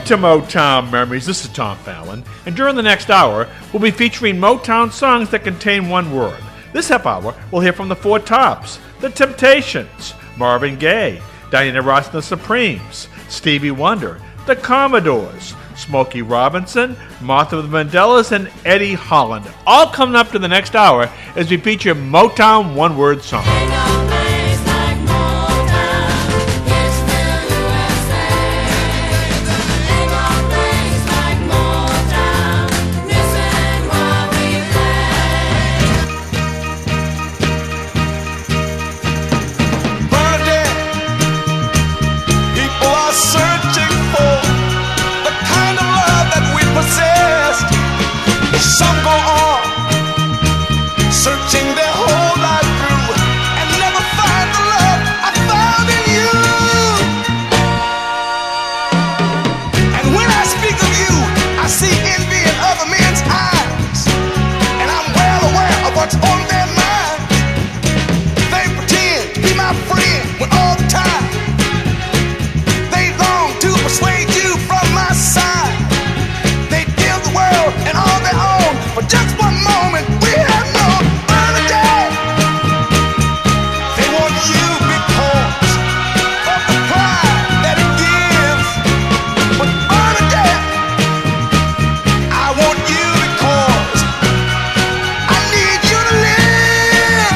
to Motown Memories. This is Tom Fallon, and during the next hour, we'll be featuring Motown songs that contain one word. This half hour, we'll hear from the Four Tops, The Temptations, Marvin Gaye, Diana Ross and the Supremes, Stevie Wonder, The Commodores, Smokey Robinson, Martha the Vandellas, and Eddie Holland. All coming up to the next hour as we feature Motown one-word songs. Some go on searching their whole life through and never find the love I found in you. And when I speak of you, I see envy in other men's eyes, and I'm well aware of what's on their minds. They pretend to be my friend when all the time they long to persuade you from my side. They give the world and all their own for just one moment. We have no Bernadette. They want you because of the pride that it gives. But Bernadette, I want you because I need you to live.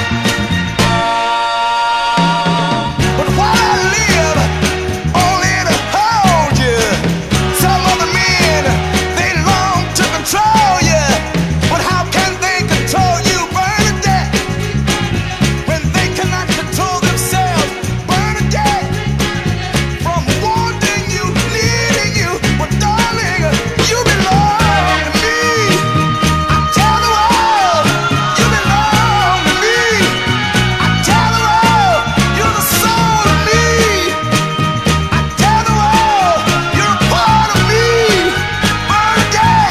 But while I live only to hold you, some other men, they long to control you. But how can they control you, Bernadette, when they cannot control themselves? Bernadette, from wanting you, needing you, but darling, you belong to me. I tell the world, you belong to me. I tell the world, you're the soul of me. I tell the world, you're a part of me, Bernadette.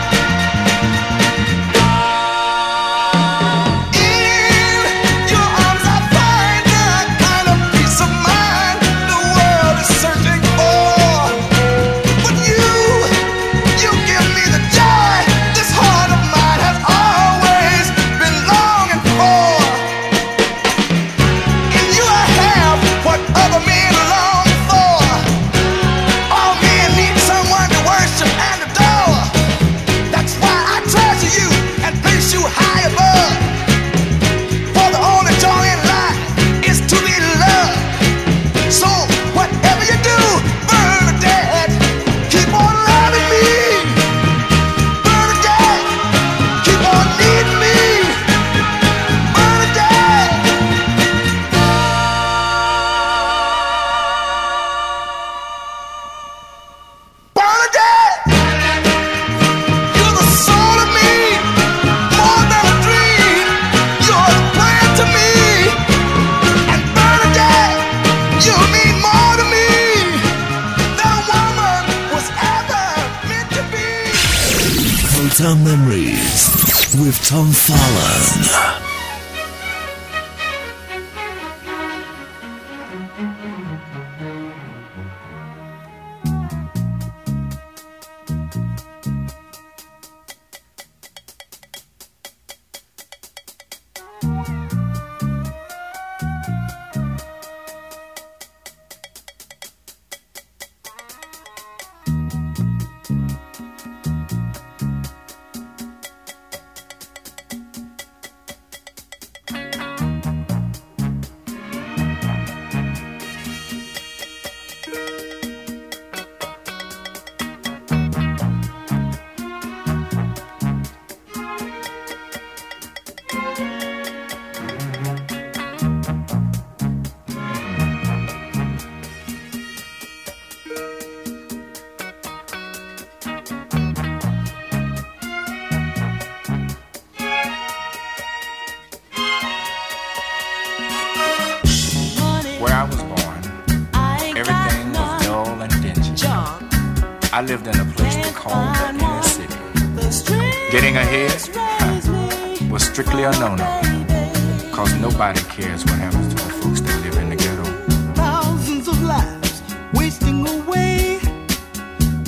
In your arms I find the kind of peace of mind the world is searching for. But you give me the joy this heart of mine has always been longing for. In you I have what other men long for. All men need someone to worship and adore. That's why I treasure you and place you high above. For the only joy in life is to be loved. So whatever you do, Bernadette, keep on loving me. Bernadette, keep on needing me. Bernadette. Bernadette, you're the soul of me, more than a dream. You're the plan to me. And Bernadette, you mean more to me than woman was ever meant to be. Motown Memories with Tom Fallon. Where I was born, everything was dull and dingy. I lived in a place they called the inner city. Getting ahead was strictly a no-no, cause nobody cares what happens to the folks that live in the ghetto. Thousands of lives wasting away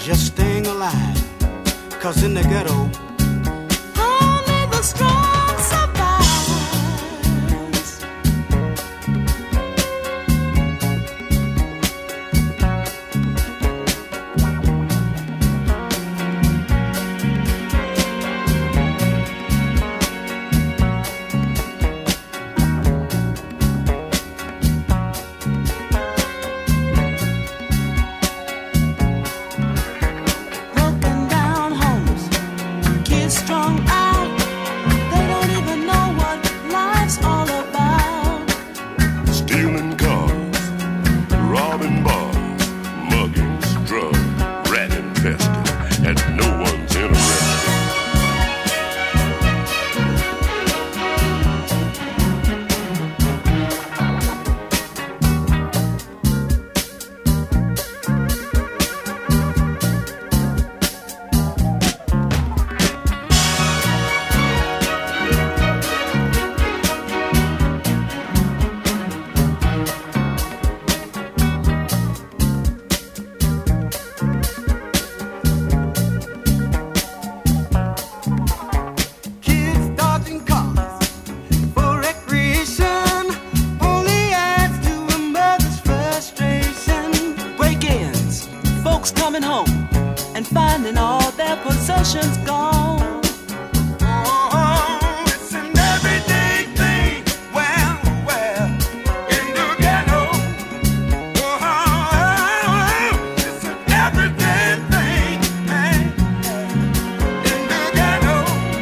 just staying alive. 'Cause in the ghetto, only the strong survive. Strung out, they don't even know what life's all about. Stealing cars, robbing bars, muggings, drugs, rat infested, and no one's interested. Coming home and finding all their possessions gone. It's an everyday thing. Well, in the ghetto. It's an everyday thing, man. In the ghetto.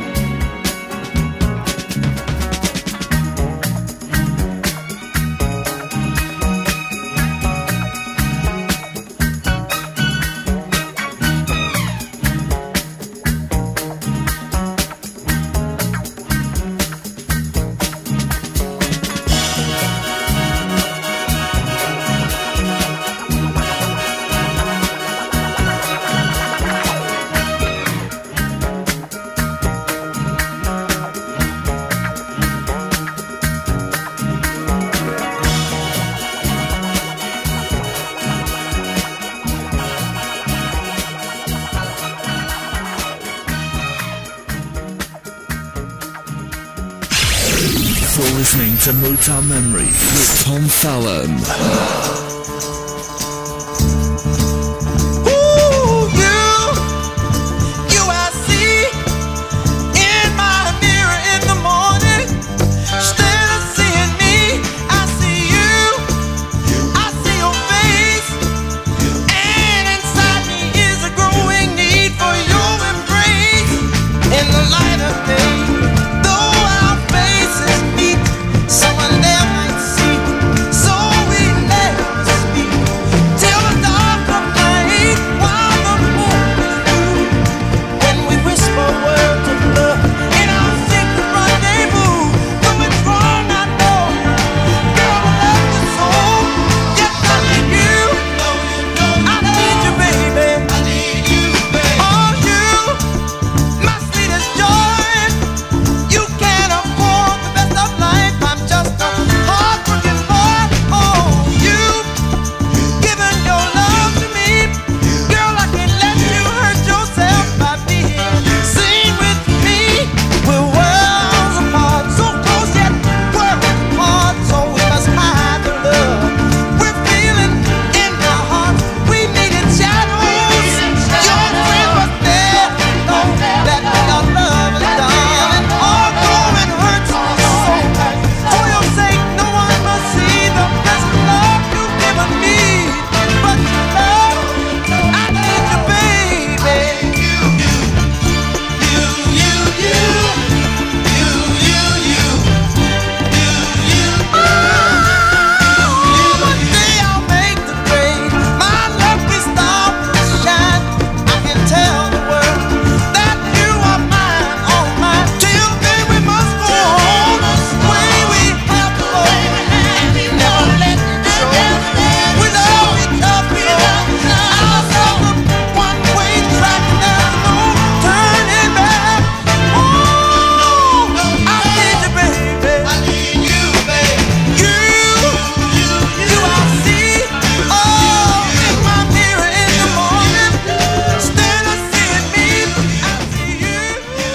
For listening to Motown Memories with Tom Fallon. Someone there might see, so we let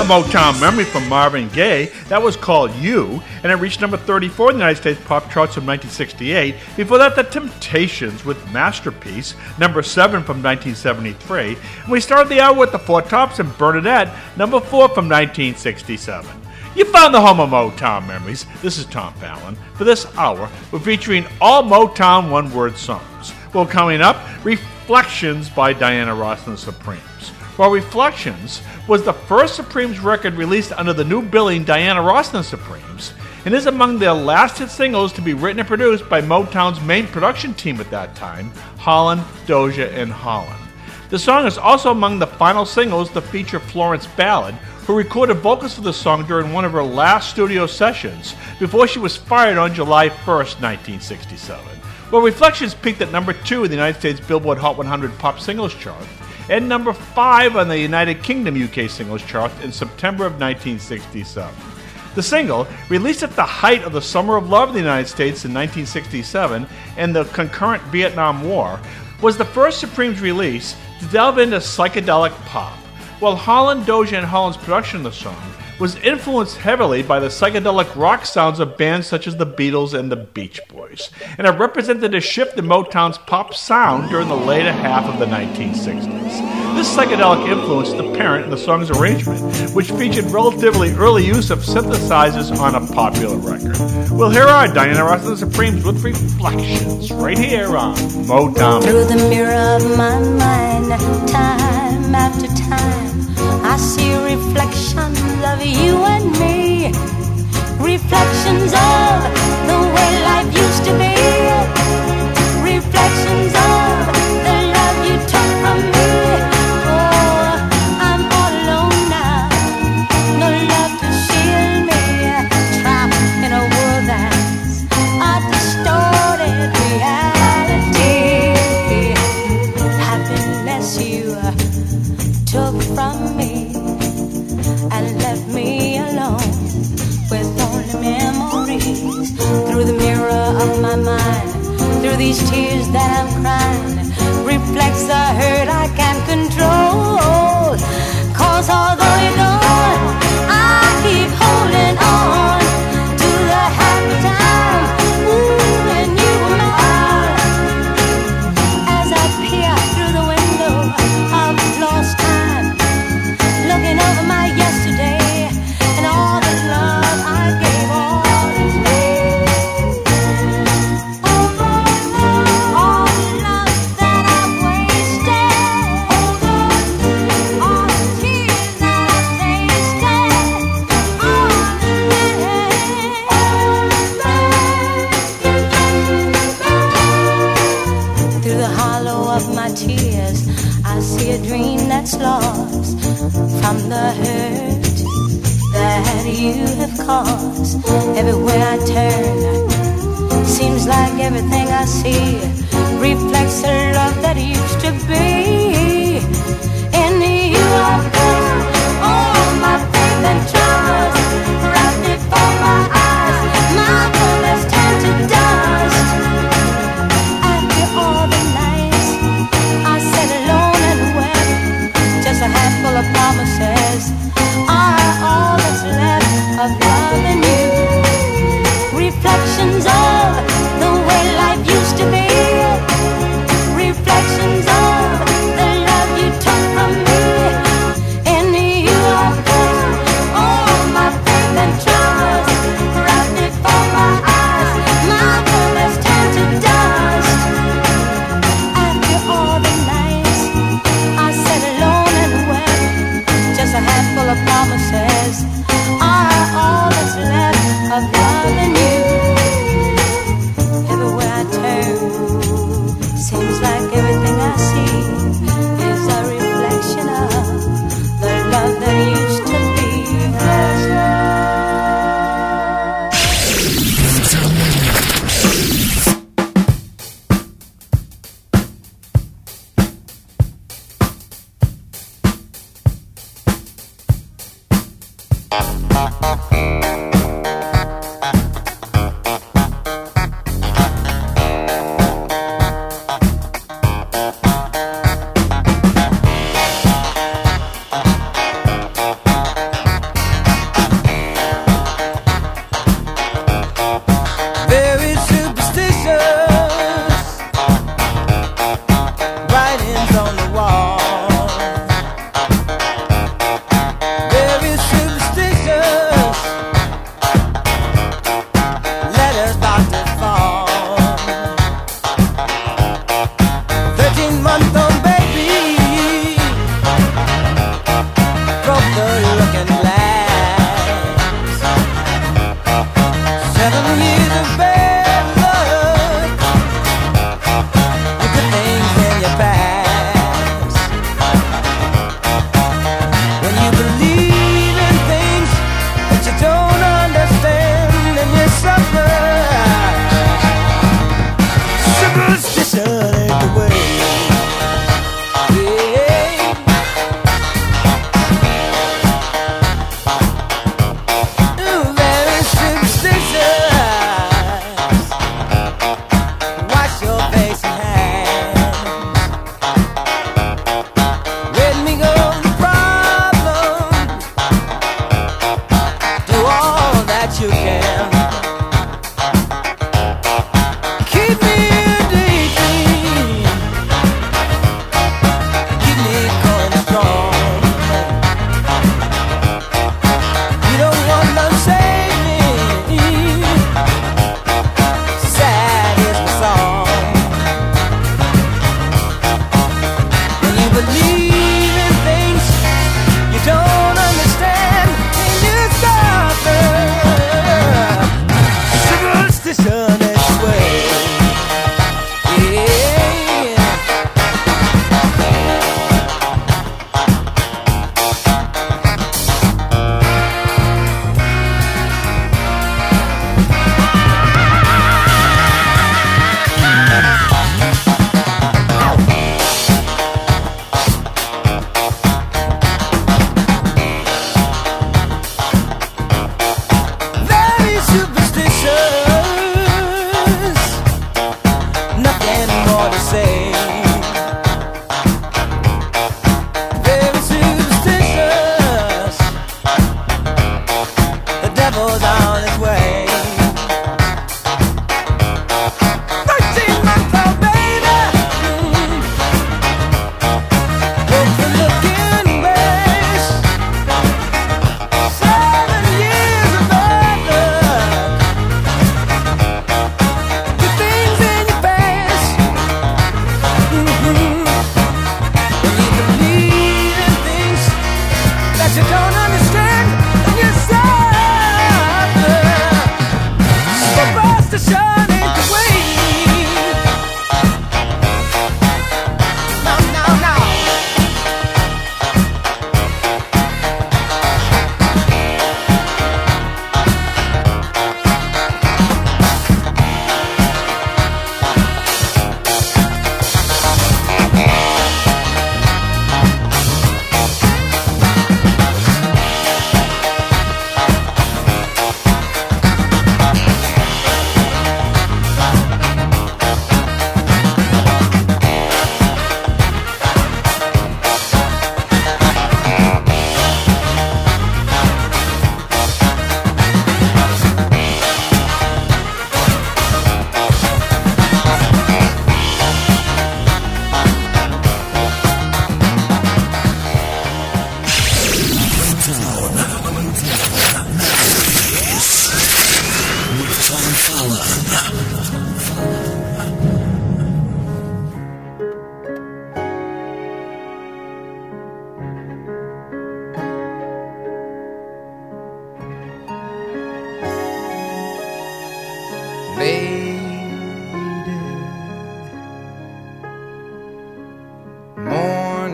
Motown Memory from Marvin Gaye. That was called You, and it reached number 34 in the United States pop charts from 1968. Before that, The Temptations with Masterpiece, number 7 from 1973. And we started the hour with the Four Tops and Bernadette, number 4 from 1967. You found the home of Motown Memories. This is Tom Fallon. For this hour, we're featuring all Motown one-word songs. Well, coming up, Reflections by Diana Ross and the Supremes. Well, Reflections was the first Supremes record released under the new billing Diana Ross and the Supremes, and is among their last hit singles to be written and produced by Motown's main production team at that time, Holland, Dozier, and Holland. The song is also among the final singles to feature Florence Ballard, who recorded vocals for the song during one of her last studio sessions before she was fired on July 1st, 1967. Well, Reflections peaked at number 2 in the United States Billboard Hot 100 Pop Singles chart, and number 5 on the United Kingdom UK Singles chart in September of 1967. The single, released at the height of the Summer of Love in the United States in 1967 and the concurrent Vietnam War, was the first Supremes release to delve into psychedelic pop, while Holland, Dozier, and Holland's production of the song was influenced heavily by the psychedelic rock sounds of bands such as the Beatles and the Beach Boys, and it represented a shift in Motown's pop sound during the later half of the 1960s. This psychedelic influence is apparent in the song's arrangement, which featured relatively early use of synthesizers on a popular record. Well, here are Diana Ross and the Supremes with Reflections, right here on Motown. Through the mirror of my mind, time after time, I see reflections of you and me, reflections of the way life used to be, reflections of the love you took from me. Oh, I'm all alone now, no love to shield me, trapped in a world that's a distorted reality. Happiness you took from me and left me alone with only memories. Through the mirror of my mind, through these tears that I'm crying, reflects the hurt I can't control. 'Cause although you're gone, I keep holding on to the happy time. Ooh, when you were mine. As I peer through the window of lost time, looking over my yesterday and all the love I gave all is gone. All the love that I've wasted, all the tears that I've tasted, all the through the hollow of my tears, I see a dream that's lost from the hurt that you have caused. Everywhere I turn, seems like everything I see reflects the love that used to be. In you I put all my faith and trust, right before my eyes, my world has turned to dust. After all the nights I sat alone and wept, just a handful of promises are all that's left of loving you. Reflections of the way life used to be, reflections of the love you took from me. In you I put all my faith and trust, right before my eyes, my world has turned to dust. After all the nights I sat alone and wept, just a handful of promises are all that's left of loving you. Everywhere I turn, seems like everything I see is a reflection of the love that used to be.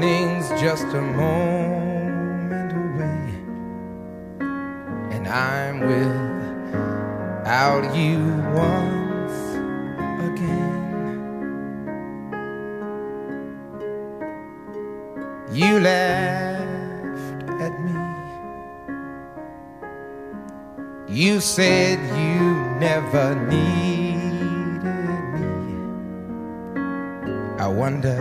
evening's just a moment away, and I'm without you once again. You laughed at me. You said you never needed me. I wonder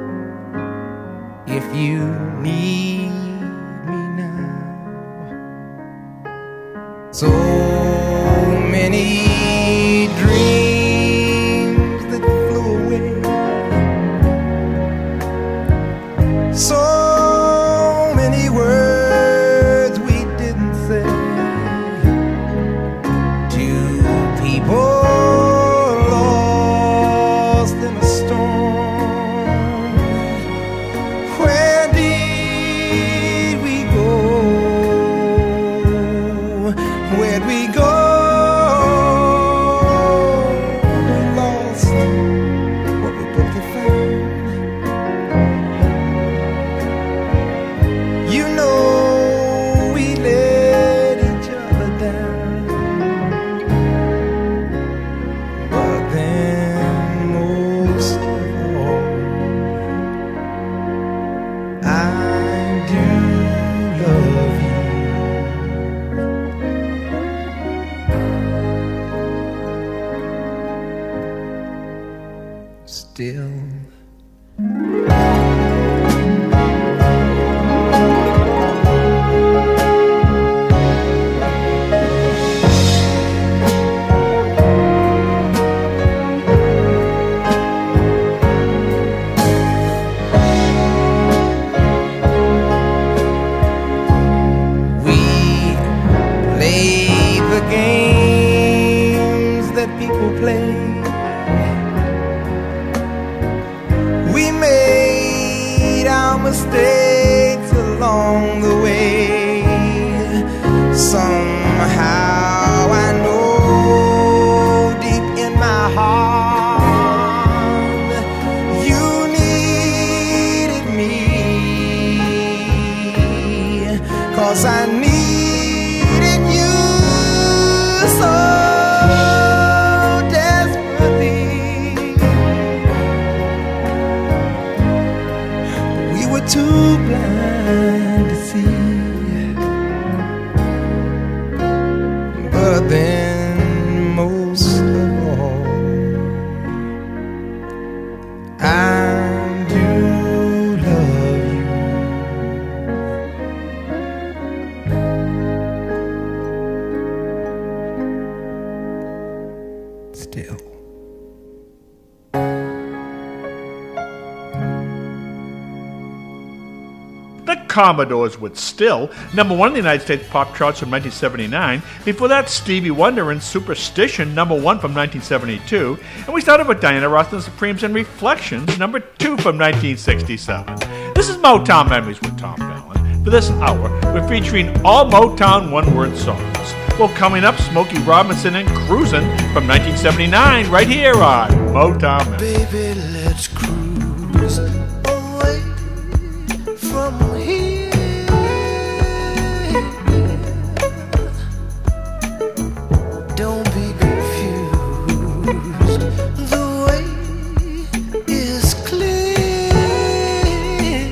if you need me now. So many dreams that flew away, so many words we didn't say to people lost in a storm. Where did we go? Where'd we go? We lost what we both had found. You know we let each other down, but then most of all, I do love you. Still. We played the games that people play. We made our mistakes along the way. Somehow I know deep in my heart you needed me, 'cause I needed you so desperately. We were too blind to see, but then most of all, I do love you. Still. The Commodores with Still, number one in the United States pop charts from 1979. Before that, Stevie Wonder and Superstition, number one from 1972. And we started with Diana Ross and the Supremes and Reflections, number two from 1967. This is Motown Memories with Tom Fallon. For this hour, we're featuring all Motown one-word songs. Well, coming up, Smokey Robinson and Cruisin' from 1979, right here on Motown Memories. Baby, let's cruise away from here. Don't be confused. The way is clear.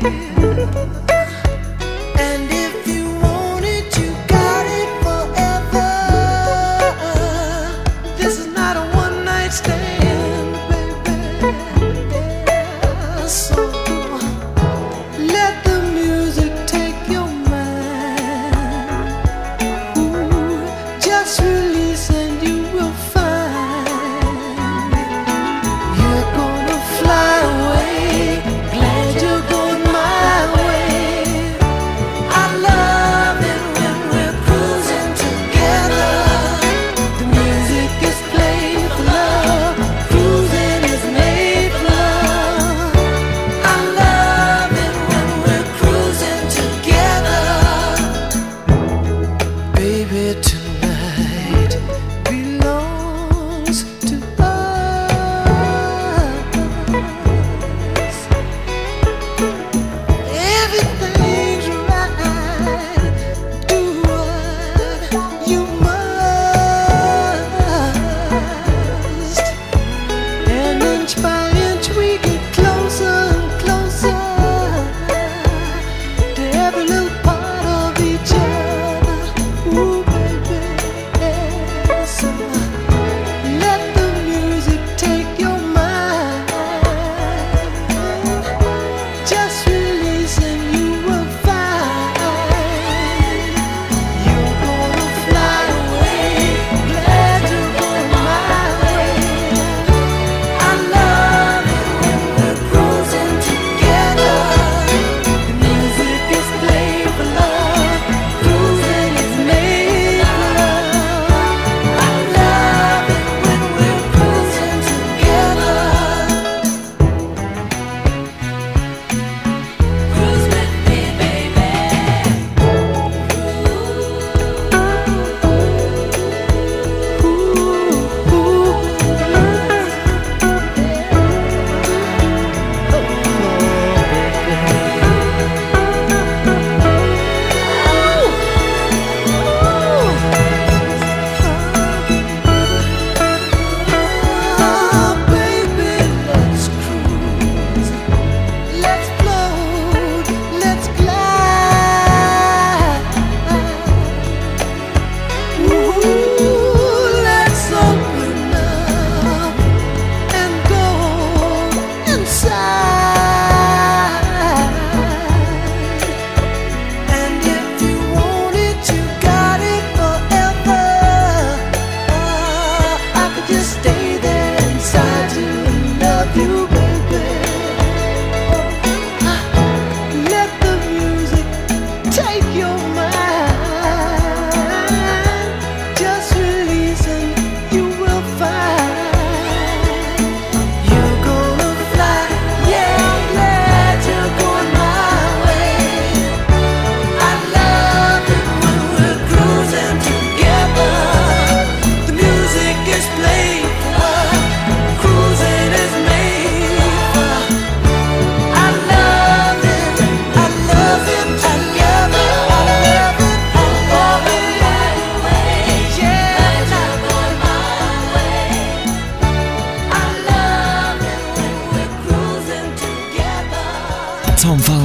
And if you want it, you got it forever. This is not a one-night stand, baby. So let the music take your mind. Ooh, just release and you will find you're gonna fly away. Glad you're going my way.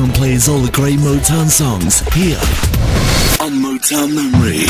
Tom plays all the great Motown songs here on Motown Memory.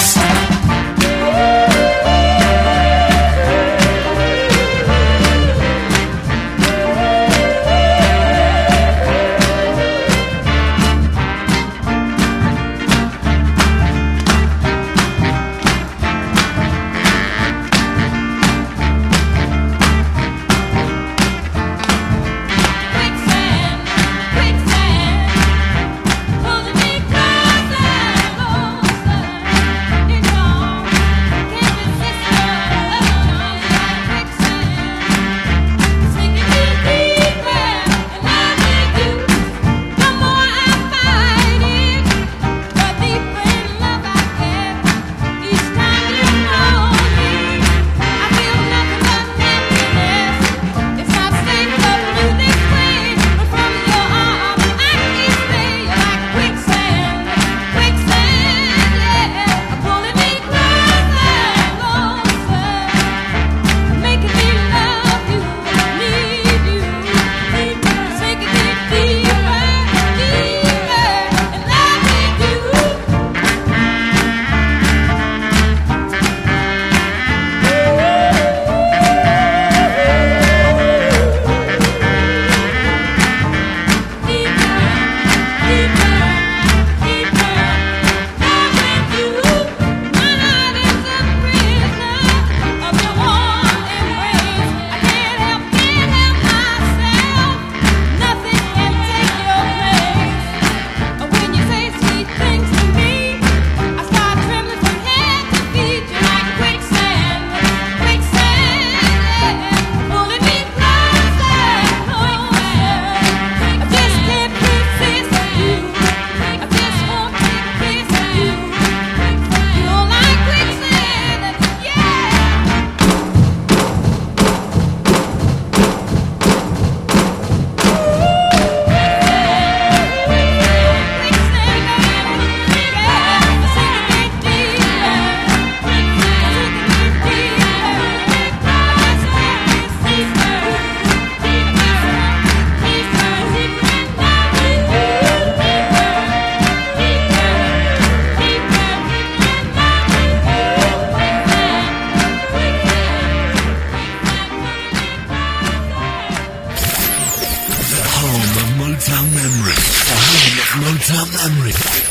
Motown Memory.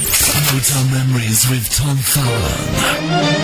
Motown Memories with Tom Fallon.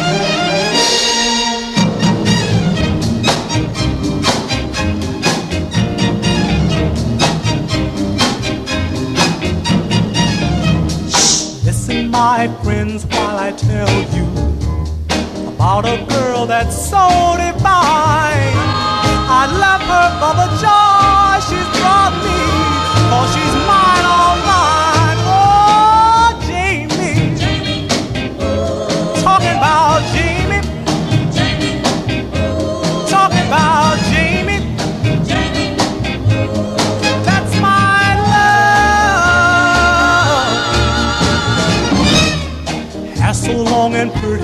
Listen, my friends, while I tell you about a girl that's so divine. I love her for the joy she's brought me, for she's mine, all mine. Oh, Jamie, talking about Jamie, talking about Jamie, that's my love. Hair so long and pretty,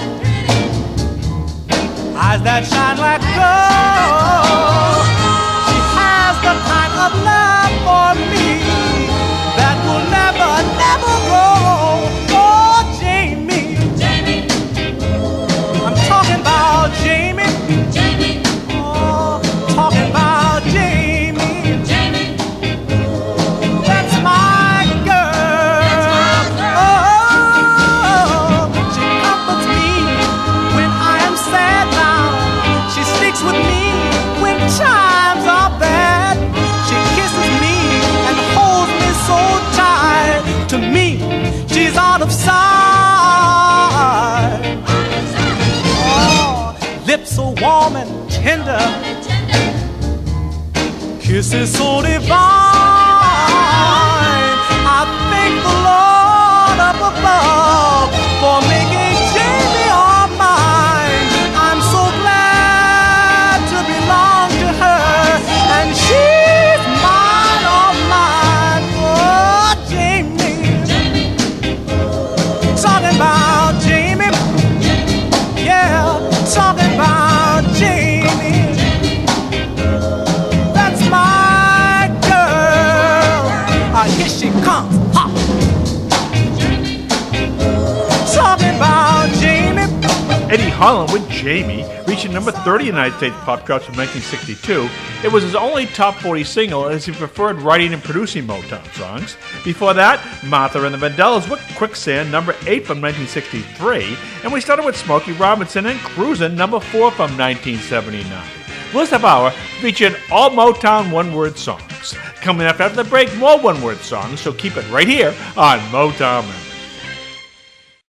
eyes that shine like gold. She has the kind of love for me that will never, never grow. Oh, Jamie, Jamie, I'm talking about Jamie, Jamie, oh, talking about Jamie, Jamie, that's my girl. Oh, she comforts me when I am sad now. She sticks with me when times are bad. She kisses me and holds me so tight. To me, she's out of sight. Oh, lips so warm and tender, kisses so divine. I thank the Lord up above for making Jamie all mine. I'm so glad to belong to her, and she's mine, all mine. Oh, Jamie, talking about Jamie, yeah, talking about Jamie, that's my girl. Come, hop. Talking about Jamie. Eddie Holland with Jamie, reaching number 30 in the United States pop charts from 1962. It was his only top 40 single, as he preferred writing and producing Motown songs. Before that, Martha and the Vandellas with Quicksand, number 8 from 1963. And we started with Smokey Robinson and Cruisin', number 4 from 1979. This half hour featured all Motown one-word songs. Coming up after the break, more one-word songs, so keep it right here on Motown Memories.